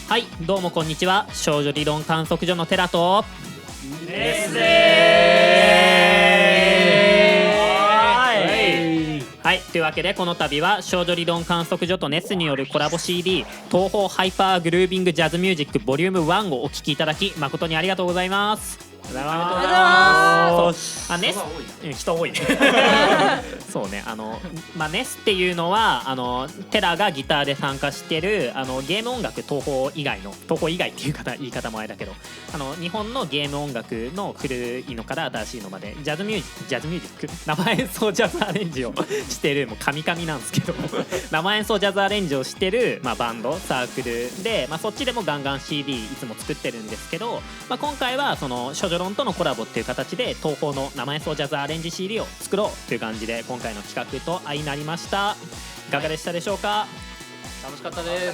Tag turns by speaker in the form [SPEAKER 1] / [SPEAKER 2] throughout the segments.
[SPEAKER 1] はい、どうもこんにちは。少女理論観測所のテラと
[SPEAKER 2] ネスで
[SPEAKER 1] はい、というわけでこの度は少女理論観測所とネスによるコラボ CD 東宝ハイパーグルービングジャズミュージックボリューム1をお聴きいただき誠にありがとうございます。ありがとうございます。ネス人多いねそうね、ネスっていうのはテラがギターで参加してるゲーム音楽東宝以外っていう言い方もあれだけど日本のゲーム音楽の古いのから新しいのまでジャズミュージック生演奏ジャズアレンジをしてるもう神々なんですけど生演奏ジャズアレンジをしてる、バンドサークルで、そっちでもガンガン CD いつも作ってるんですけど、今回はその少女論とのコラボっていう形で東宝の生演奏ジャズアレンジ CD を作ろうという感じで今回の企画と相なりました。いかがでしたでしょうか。
[SPEAKER 2] 楽しかったです。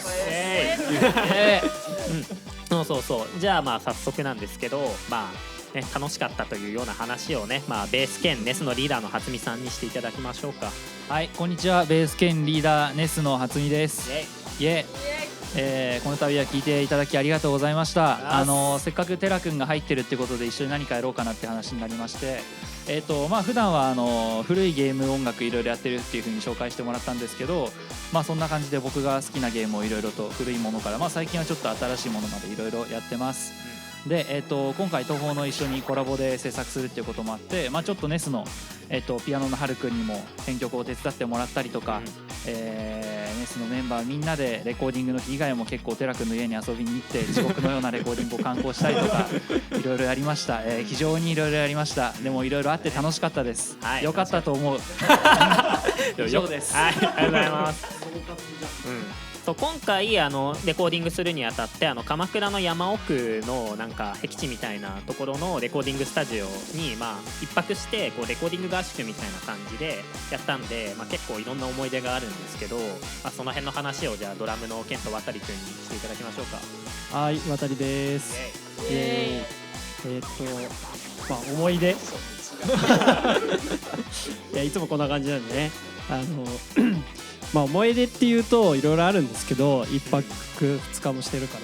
[SPEAKER 1] そうじゃあ早速なんですけど楽しかったというような話をね、ベース兼ネスのリーダーの初見さんにしていただきましょうか。
[SPEAKER 3] はい、こんにちは。ベース兼リーダーネスの初見です。イエイ。この度は聞いていただきありがとうございました。せっかくテラ君が入ってるってことで一緒に何かやろうかなって話になりまして、普段は古いゲーム音楽いろいろやってるっていう風に紹介してもらったんですけど、そんな感じで僕が好きなゲームをいろいろと古いものから、最近はちょっと新しいものまでいろいろやってます。で、今回東宝の一緒にコラボで制作するっていうこともあって、ちょっとネスの、ピアノのはるくんにも編曲を手伝ってもらったりとか、ネスのメンバーみんなでレコーディングの日以外も結構テラ君の家に遊びに行って地獄のようなレコーディングを敢行したりとかいろいろやりました。非常にいろいろやりました。でもいろいろあって楽しかったです。よかったと思う。以上です。
[SPEAKER 1] はい、ありがとうございます。そう今回レコーディングするにあたって鎌倉の山奥のなんか僻地みたいなところのレコーディングスタジオに一泊してこうレコーディング合宿みたいな感じでやったんで、結構いろんな思い出があるんですけど、その辺の話をじゃあドラムのケント渡くんにしていただきましょうか。
[SPEAKER 4] はい、渡です。思い出いつもこんな感じなんでね。思い出っていうといろいろあるんですけど、1泊2日もしてるから、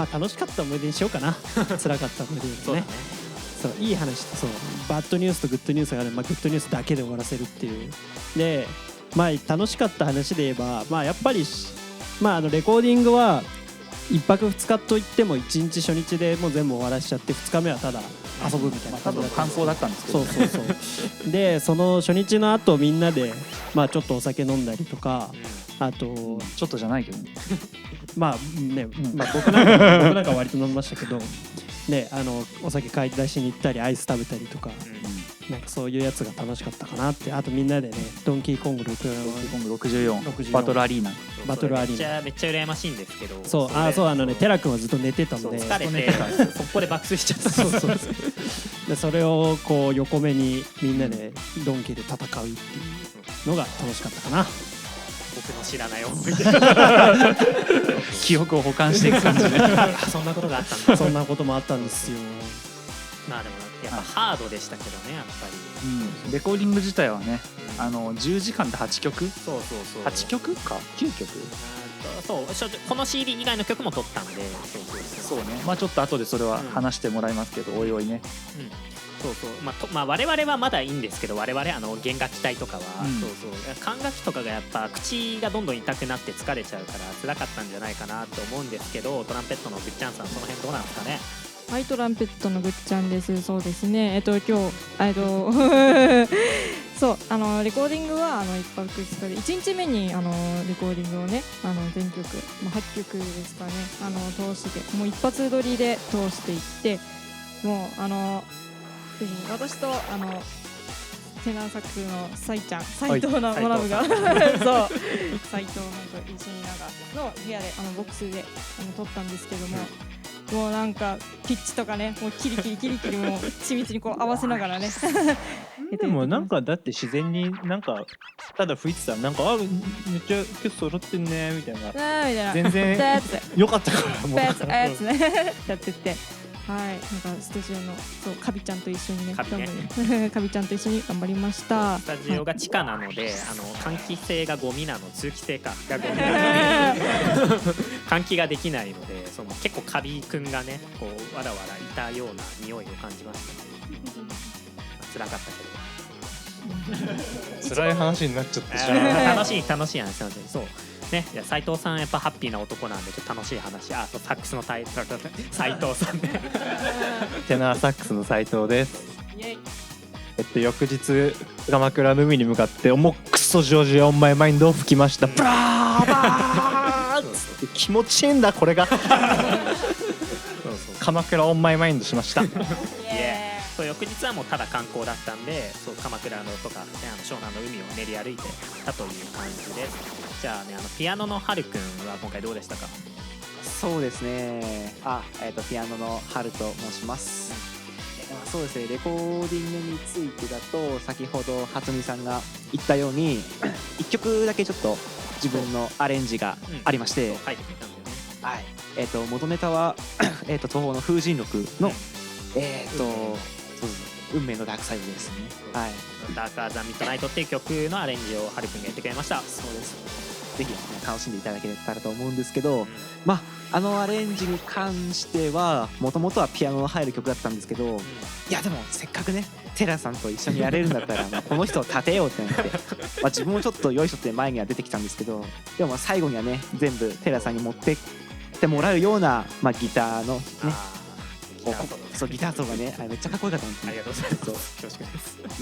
[SPEAKER 4] 楽しかった思い出にしようかな辛かった思い出ですね。そういい話とバッドニュースとグッドニュースがある、グッドニュースだけで終わらせるっていうで、楽しかった話で言えば、やっぱりレコーディングは1泊2日といっても1日初日でもう全部終わらしちゃって、2日目はただ遊ぶみたいな
[SPEAKER 3] 多分観光だったんですけど、ね、
[SPEAKER 4] そうでその初日の後みんなでちょっとお酒飲んだりとか、あと
[SPEAKER 3] ちょっとじゃないけどね
[SPEAKER 4] 僕なんか割と飲みましたけどね、お酒買い出しに行ったりアイス食べたりとか、なんかそういうやつが楽しかったかなって。あとみんなでねドンキーコング
[SPEAKER 3] 64バトルアリーナ
[SPEAKER 1] めっちゃ羨ましいんですけど、
[SPEAKER 4] テラ君はずっと寝てたので
[SPEAKER 1] 疲れてそこで爆睡しちゃった
[SPEAKER 4] でそれをこう横目にみんなでドンキーで戦うっていうのが楽しかったかな。
[SPEAKER 1] 僕の知らない思い出
[SPEAKER 3] 記憶を保管していく感じで
[SPEAKER 1] そんなことがあったんだ。
[SPEAKER 4] そんなこともあったんですよ。
[SPEAKER 1] でもやっぱハードでしたけどね、やっぱり、
[SPEAKER 3] レコーディング自体はね、10時間で8曲8曲か9曲
[SPEAKER 1] この CD 以外の曲も撮ったんで、
[SPEAKER 3] そうね、ちょっと後でそれは話してもらいますけど、おいおいね。
[SPEAKER 1] 我々はまだいいんですけど、我々弦楽器隊とかは、管楽器とかがやっぱ口がどんどん痛くなって疲れちゃうから辛かったんじゃないかなと思うんですけど、トランペットのぐっちゃんさん、その辺どうなんですかね。
[SPEAKER 5] はい、トランペットのぐっちゃんです。そうですね、今日そうレコーディングは1泊2日で1日目にレコーディングをね全曲、8曲ですかね通してもう一発撮りで通していって、もう私とテナーサックスの斉藤のモナブがそう斉藤のと一緒にの部屋でボックスで撮ったんですけども、もうなんかピッチとかね、もうキリキリもう緻密にこう合わせながらね
[SPEAKER 2] でもなんかだって自然になんかただ吹いてたらなんかめっちゃ曲揃ってんねみたいな、全然良かったからもう
[SPEAKER 5] やつねやってて、はい、なんかスタジオのカビちゃんと一緒にねカビちゃんと一緒に頑張りました。
[SPEAKER 1] スタジオが地下なので、換気性がゴミなの、通気性がゴミなの換換気ができないので、その結構カビくんがねこうわらわらいたような匂いを感じましたね。辛かったけど
[SPEAKER 2] 辛い話になっちゃってしまう。
[SPEAKER 1] 楽しい話やん。すいません。そうね、いや斉藤さんやっぱハッピーな男なんでちょっと楽しい話。そうサックスの斉藤さんね。
[SPEAKER 2] テナーサックスの斉藤です。翌日鎌倉の海に向かって重くそジョージオンマイマインドを吹きました。ブラーバーって気持ちいいんだこれが。鎌倉オンマイマインドしました。
[SPEAKER 1] そう翌日はもうただ観光だったんで、そう鎌倉のとか、ね、湘南の海を練り歩いてたという感じです。じゃあね、ピアノのはるくんは今回どうでしたか？
[SPEAKER 6] そうですね、ピアノのはると申します。そうですね、レコーディングについてだと先ほど初見さんが言ったように1曲だけちょっと自分のアレンジがありまして、
[SPEAKER 1] 書いてくれたんだよね。
[SPEAKER 6] はい、元ネタは東宝の風神録の、運命のダークサイドですね。はい、
[SPEAKER 1] ダークアザミッドナイトっていう曲のアレンジをはるくんがやってくれました。
[SPEAKER 6] そうです。ぜひ楽しんでいただけたらと思うんですけど、あのアレンジに関してはもともとはピアノの入る曲だったんですけど、いやでもせっかくねテラさんと一緒にやれるんだったらこの人を立てようってなって自分もちょっとよいしょって前には出てきたんですけど、でも最後にはね全部テラさんに持ってってもらうような、ギターのねギターソロがねめっちゃかっこよかったんですね。
[SPEAKER 1] ありがとうございます。恐縮です。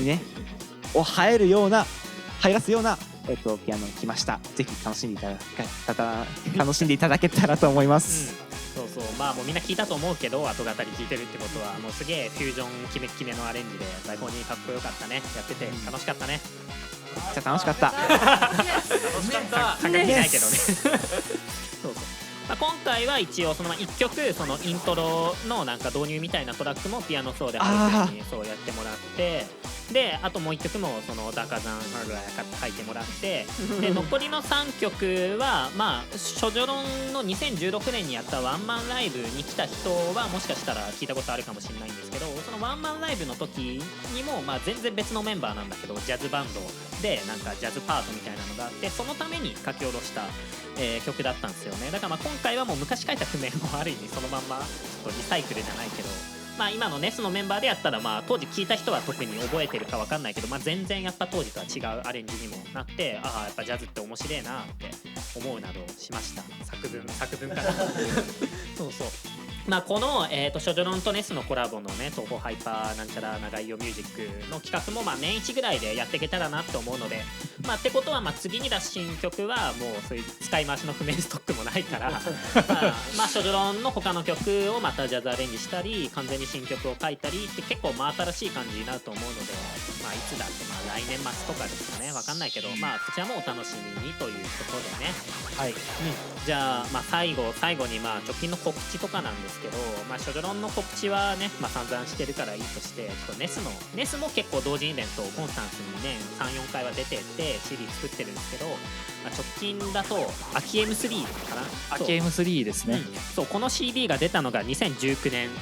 [SPEAKER 6] ね入らすようなピアノ来ました。ぜひ楽しんでいただけたらと思います。
[SPEAKER 1] そうもうみんな聞いたと思うけど後語り聞いてるってことはもうすげえフュージョンキメキメのアレンジで最高にかっこよかったね。やってて楽しかったね。
[SPEAKER 6] めっちゃ楽しかった。
[SPEAKER 1] 感覚ないけどね。そう今回は一応その1曲そのイントロのなんか導入みたいなトラックもピアノソロではるくんにそうやってもらって、であともう1曲もそのダカザンハルラ書いてもらって、で残りの3曲はショジョロンの2016年にやったワンマンライブに来た人はもしかしたら聞いたことあるかもしれないんですけど、そのワンマンライブの時にも全然別のメンバーなんだけどジャズバンドでなんかジャズパートみたいなのがあって、そのために書き下ろした曲だったんですよね。だから今回はもう昔書いた譜面もある意味そのまんまちょっとリサイクルじゃないけど、今のネスのメンバーでやったら当時聞いた人は特に覚えてるか分かんないけど、全然やっぱ当時とは違うアレンジにもなって、やっぱジャズって面白いなって思うなどしました。作文かな。そうこの、ショジョロンとネスのコラボのね東宝ハイパーなんちゃら長いよミュージックの企画も年1ぐらいでやっていけたらなって思うので、ってことは次に出す新曲はもうそういう使い回しの譜面ストックもないからショジョロンの他の曲をまたジャズアレンジしたり完全に新曲を書いたりって結構新しい感じになると思うので、いつだって来年末とかですかね、分かんないけどそちらもお楽しみにということでね。はい、じゃあ最後に直近の告知とかなんですけど、ショジョロンの告知はね散々してるからいいとして、ちょっとネスも結構同時イベントコンスタンスにね 3,4 回は出てって CD 作ってるんですけど、直近だと秋 M3 かな、
[SPEAKER 3] 秋 M3 ですね。
[SPEAKER 1] そうこの CD が出たのが2019年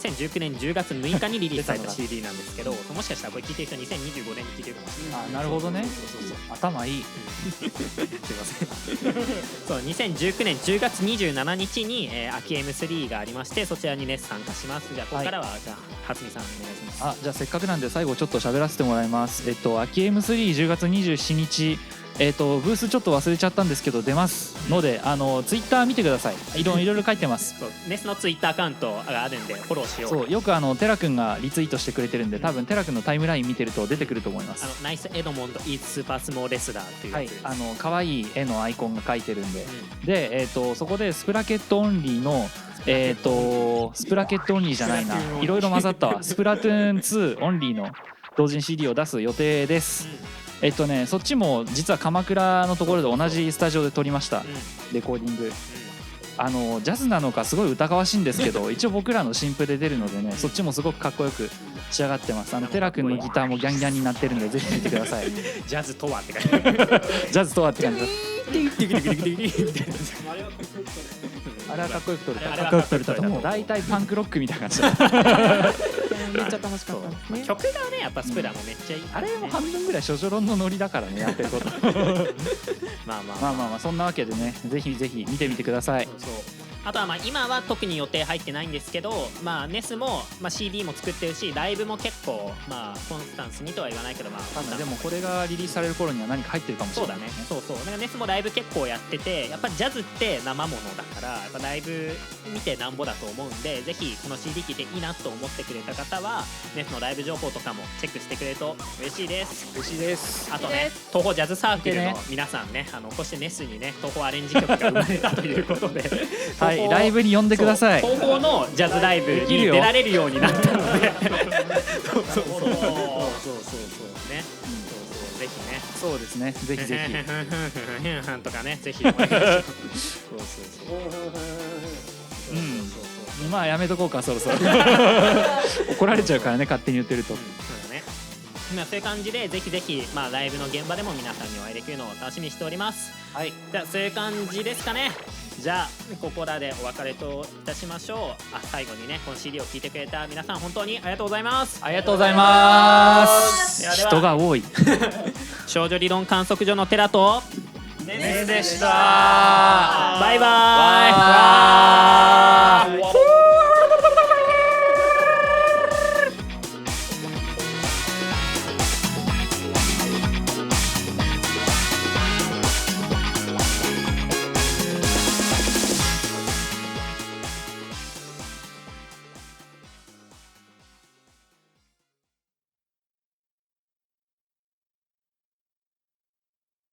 [SPEAKER 1] 10月6日にリリースされた CD なんですけど、もしかしたらこれ聞いてる人2025年に聞いてるかもしれない。
[SPEAKER 3] なるほどね。頭いい。
[SPEAKER 1] すいません。そう2019年10月27日に、秋 M3 がありまして、そちらにね参加します。じゃあここからは、じゃあ初見さんお願いします。
[SPEAKER 3] じゃあせっかくなんで最後ちょっと喋らせてもらいます。秋 M310 月27日ブースちょっと忘れちゃったんですけど出ますので、ツイッター見てください。いろいろ書いてます。
[SPEAKER 1] ネスのツイッターアカウントがあるんでフォローしよう。
[SPEAKER 3] そうよくテラ君がリツイートしてくれてるんで、多分テラ君のタイムライン見てると出てくると思います。
[SPEAKER 1] ナイスエドモンドイーツスーパースモーレスラーっていうやつです。
[SPEAKER 3] 可愛い絵のアイコンが書いてるんで、でそこでスプラケットオンリーのスプラケットオンリーじゃないな、いろいろ混ざったわ。スプラトゥーン2オンリーの同時に CD を出す予定です。そっちも実は鎌倉のところで同じスタジオで撮りました、レコーディング。ジャズなのかすごい疑わしいんですけど一応僕らの新譜で出るのでね、そっちもすごくかっこよく仕上がってます。テラ君のギターもギャンギャンになってるんでぜひ見てください。
[SPEAKER 1] ジャズとはって感じ。
[SPEAKER 3] ジャズとはって感じです。あれはかっこよく撮れた。だいたいパンクロックみたいな感じ。
[SPEAKER 5] めっちゃ楽しかったですね。
[SPEAKER 1] 曲がねやっぱスプラもめっちゃいい、
[SPEAKER 3] あれも半分ぐらい処女論のノリだからねやってること
[SPEAKER 1] まあまあ
[SPEAKER 3] まあまあまあそんなわけでねぜひぜひ見てみてください。
[SPEAKER 1] そうあとはまあ今は特に予定入ってないんですけど、まあ、NES もまあ CD も作ってるしライブも結構まあコンスタンスにとは言わないけどまあ
[SPEAKER 3] でもこれがリリースされる頃には何か入ってるかもしれない
[SPEAKER 1] そうだねそうそうだから NES もライブ結構やっててやっぱジャズって生ものだからやっぱライブ見てなんぼだと思うんでぜひこの CD 聴いていいなと思ってくれた方は NES のライブ情報とかもチェックしてくれると嬉しいです。
[SPEAKER 3] 嬉しいです。
[SPEAKER 1] あとね東宝ジャズサークルの皆さんねこうして NES にね東宝アレンジ曲が生まれたということで
[SPEAKER 3] はいライブに呼んでください。
[SPEAKER 1] 東宝のジャズライブに出られるようになったのでそうそうそうねぜひね
[SPEAKER 3] そうですねぜひぜひ
[SPEAKER 1] とかねぜひお願いしますそう
[SPEAKER 3] うんまあやめとこうかそろそろ怒られちゃうからね勝手に言ってると。
[SPEAKER 1] そうだねまあそういう感じでぜひぜひまあライブの現場でも皆さんにお会いできるのを楽しみにしております。はいじゃあそういう感じですかね。じゃあここらでお別れといたしましょう。最後にねこの CD を聴いてくれた皆さん本当にありがとうございます。
[SPEAKER 3] ありがとうございます
[SPEAKER 1] ではでは
[SPEAKER 3] 人が多い
[SPEAKER 1] 少女理論観測所のテラと
[SPEAKER 3] ねでした。
[SPEAKER 1] バイバーイ。